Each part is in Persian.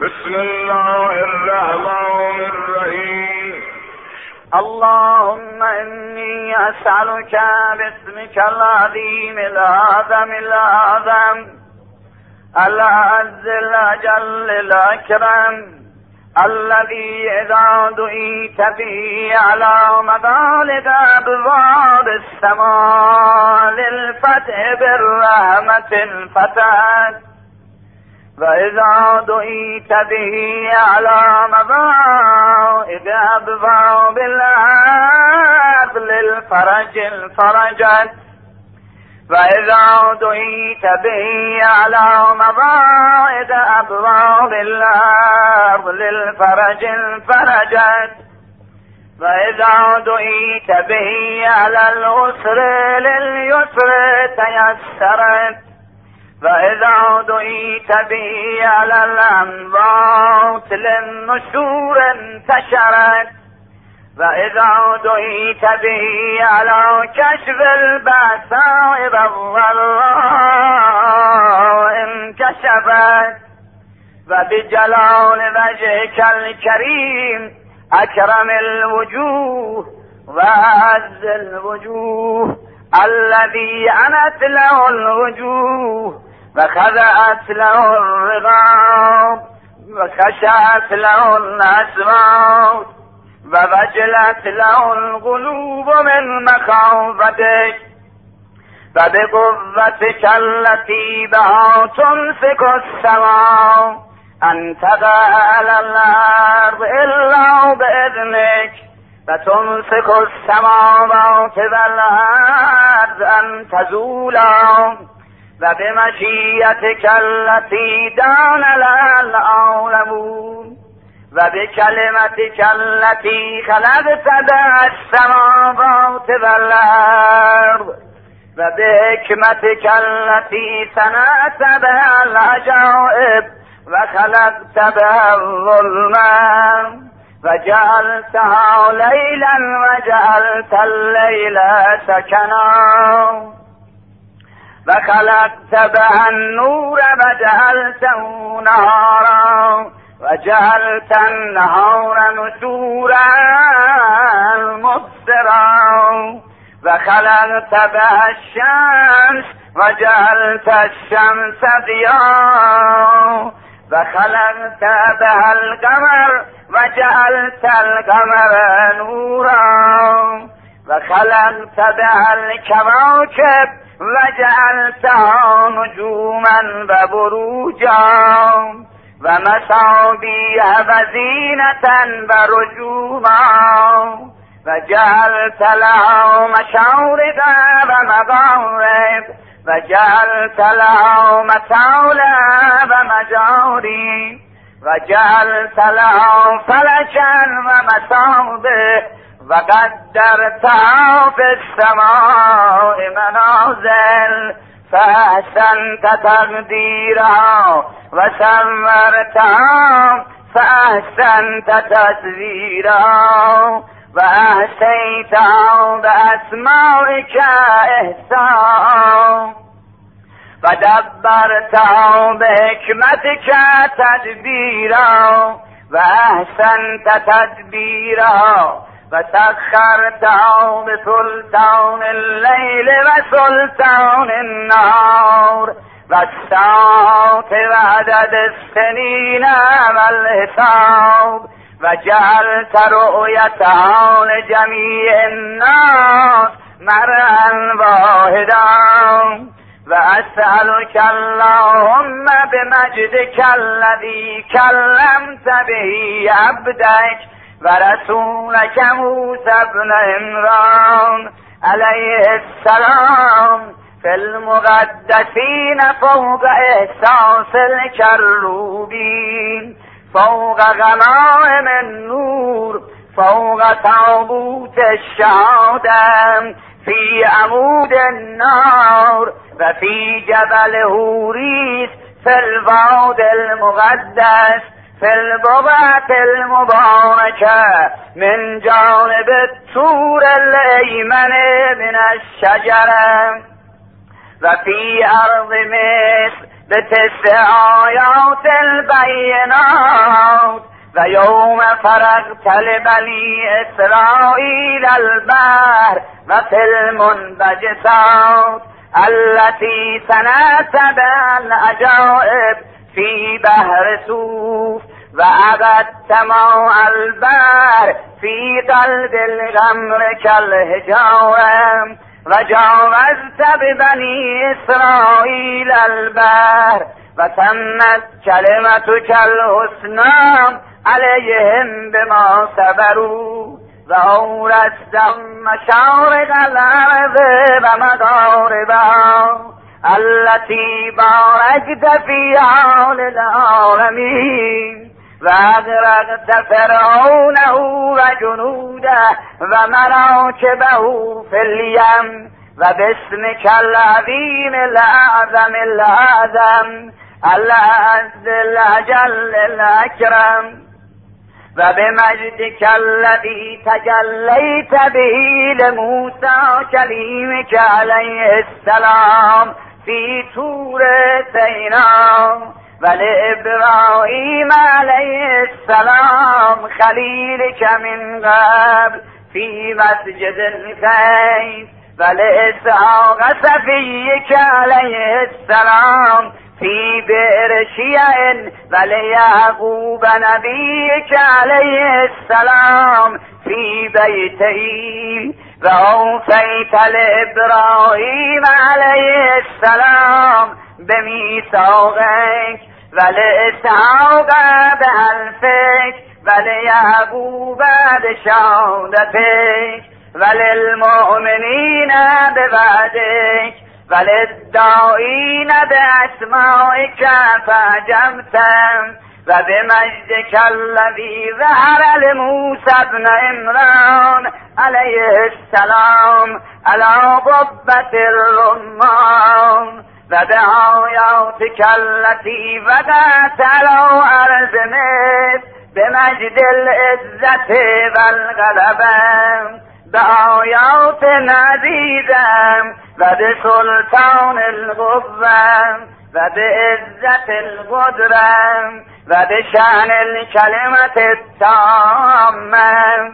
بسم الله الرحمن الرحيم. اللهم إني أسألك باسمك العظيم الأعظم الأعز الأجل الأكرم الذي إذا دعيت به على مغالق أبواب السماء للفتح بالرحمة انفتحت، وإذا دعيت به على مغالق أبواب العدل الفرج انفرجت، وإذا دعيت به على مغالق أبواب العدل الفرج انفرجت، وإذا دعيت به على العسر لليسر تيسرت، وإذا دعيت به على الأموات للنشور انتشرت، وإذا دعيت به على كشف البأساء والضراء انكشفت، وبجلال وجهك الكريم أكرم الوجوه وأعز الوجوه الذي عنت له الوجوه وخضعت له الرغاب وخشعت له الأصوات ووجلت له القلوب من مخافتك، فبقوتك التي بها تمسك السماء أن تقع على الأرض إلا بإذنك، فتمسك السماوات والأرض أن تزولا، وبمشيئتك التي دان لها العالمون، وبكلمتك التي خلقت بها السماوات والأرض، وبحكمتك التي صنعت بها العجائب وخلقت بها الظلمات، وجعلتها ليلا وجعلت الليل سكنا، وخلقت بها النور وجعلته نهارا، وجعلت النهار نشورا مبصرا، وخلقت بها الشمس وجعلت الشمس ضياء، وخلقت بها القمر وجعلت القمر نورا، وخلقت بها الكواكب وجعلتها نجوما وبروجا، ومصابيح وزينة ورجوما، وجعلت لها مشارق ومغارب، وجعلت لها مطالع ومجاري، وجعلت لها فلكا ومصابيح، وقدرتها في السماء منازل، فأحسنت تقديرها وسمرتها فأحسنت تسويرها، وأحسيتها بأسمائك إحسانا، ودبرتها بحكمتك تدبيرا، وأحسنت تدبيرها، وسخرتها بسلطان الليل وسلطان النهار، والساعة وعدد السنين والحساب، وجعلت رؤيتها لجميع الناس مرءا واحدا، وأسألك اللهم بمجدك الذي كلمت به عبدك ورسولك موسى بن عمران عليه السلام في المقدسين فوق إحساس الكروبين، فوق غمام النور، فوق تابوت الشهادة، في عمود النار، وفي جبل هوريس، في الواد المقدس، في البقعة المباركة من جانب الطور الأيمن من الشجرة، وفي أرض مصر بتسع آیات البینات و یوم فرقت لبنی اسرائیل البحر و فی المنبجسات التي صنعت بها العجائب في بحر صوف وأبدت ماء البحر في قلب الغمر كالحجارة وجاوزت ببني إسرائيل البحر وتمت كلمتك الحسنى عليهم بما صبروا وأورثتهم مشارق الأرض ومغاربها التي باركت فيها للعالمين وأغرقت فرعونه وجنوده ومراكبه في اليم وباسمك العظيم الأعظم الأعظم الأعز الأجل الأكرم وبمجدك الذي تجليت به لموسى كليمك عليه السلام في طور سيناء ولإبراهيم عليه السلام خليلك من قبل في مسجد الخيف ولإسحاق صفيك عليه السلام في بئر شيع وليعقوب نبيك عليه السلام في بيته وأوفيت لإبراهيم عليه السلام بميثاقك ولإسحاق بحلفك وليعقوب بشهادتك وللمؤمنين بوعدك وللداعين بأسمائك فأجبتم وبمجدك الذي ظهر لموسى بن عمران عليه السلام على قبة الرمان وبآياتك التي وقعت على أرض مصر بمجد العزة والغلبة بآيات عزيزة وبسلطان القوة وبعزة القدرة وبشأن الكلمة التامة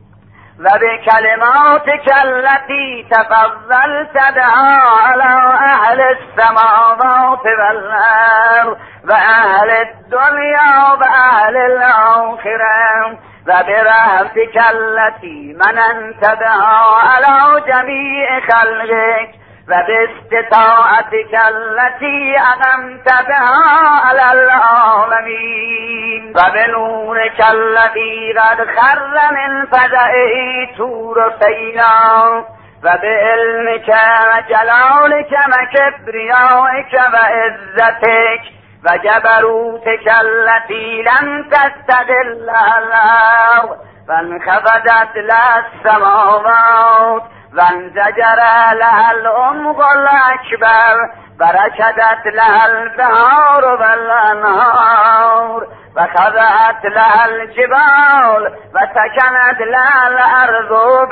وبكلماتك التي تفضلت بها على أهل السماوات والأرض وأهل الدنيا وأهل الآخرة وبرحمتك التي مننت بها على جميع خلقك وباستطاعتك التي أقمت بها على العالمين وبنورك الذي قد خر من فزعه طور سيناء وبعلمك وجلالك وكبريائك وعزتك وجبروتك التي لم تستدل الأرض فانخفضت لها السماوات وانزجر لها العمق الأكبر بركدت لها البحار والأنهار وخضعت لها الجبال وسكنت لها الأرض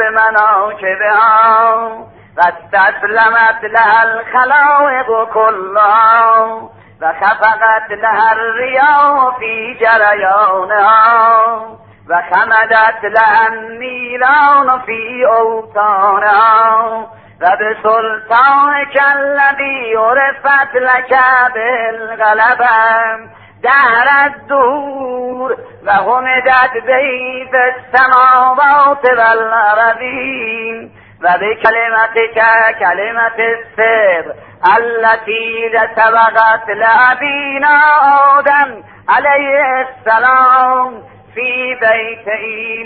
بمناكبها واستسلمت لها الخلائق كلها وخفقت لها الرياح في جريانها وخمدت لها النيران في أوطانها وبسلطانك الذي عرفت لك بالغلبة دهر الدهور وهمدت به في السماوات والأرضين وبكلمتك كلمة السر التي سبقت لأبينا آدم عليه السلام في بيته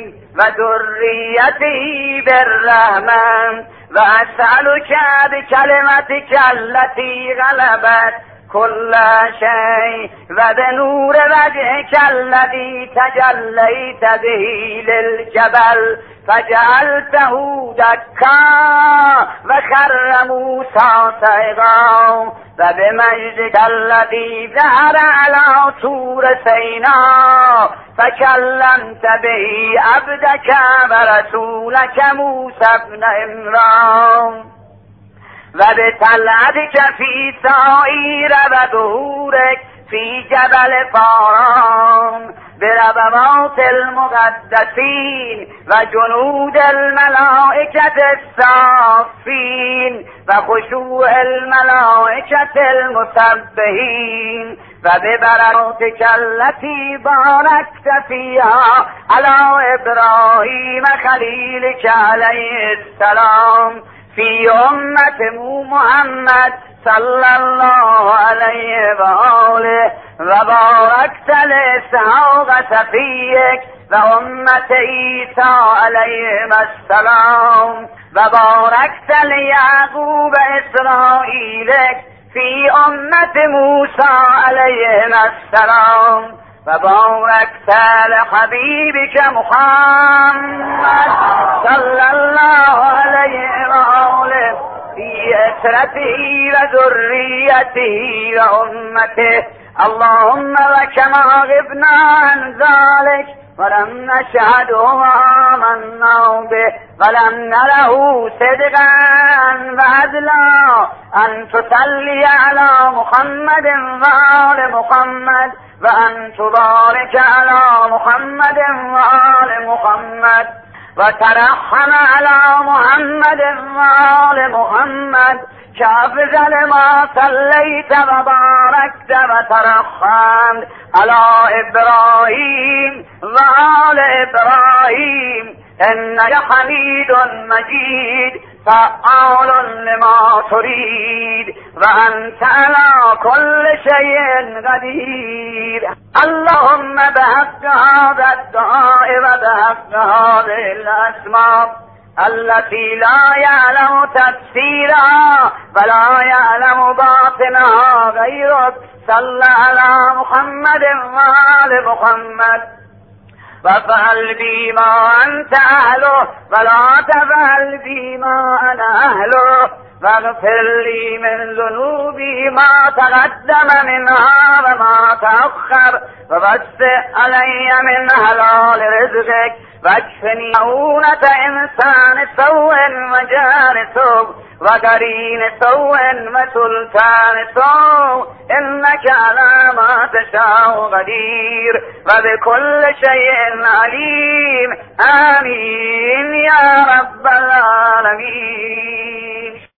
وذريته بالرحمة وأسألك بكلمتك التي غلبت كل شيء وبنور وجهك الذي تجليت به للجبل فجعلته دكا وخر موسى صعقا وبمجدك الذي ظهر على طور سيناء فكلمت به عبدك ورسولك موسى بن عمران وبطلعتك في سائر وظهورك في جبل فاران بربوات المقدسين وجنود الملائكة الصافين وخشوع الملائكة المسبحين وببركاتك التي باركت فيها على إبراهيم خليلك عليه السلام في أمة محمد صلى الله عليه وآله وباركت لإسحاق صفيك وأمة عيسى عليهم السلام وباركت ليعقوب إسرائيلك في أمة موسى عليهم السلام وباركت لحبيبك محمد صلى الله عليه وآله في أسرته وذريته وأمته اللهم وكما غبنا عن ذلك ولم نشهده وآمنا به ولم نره صدقا وعدلا أن تصلي على محمد وآل محمد وأن تبارك على محمد وآل محمد وترحم على محمد وآل محمد كافزل ما صليت وباركت وترحمت على إبراهيم وآل إبراهيم إنك حميد مجيد فعال لما تريد وأنت على كل شيء قدير اللهم بحق هذا الدعاء وبحق هذه الأسماء التي لا يعلم تفسيرها ولا يعلم باطنها غيرك صل على محمد وآل محمد وافعل بي ما أنت أهله ولا تفعل بي ما أنا أهله واغفر لي من ذنوبي ما تقدم منها وما تأخر ووسع علي من حلال رزقك واكفني مؤونة إنسان سوء وجار سوء وقرين سوء وسلطان سوء إنك على ما تشاء قدير وبكل شيء عليم آمين يا رب العالمين.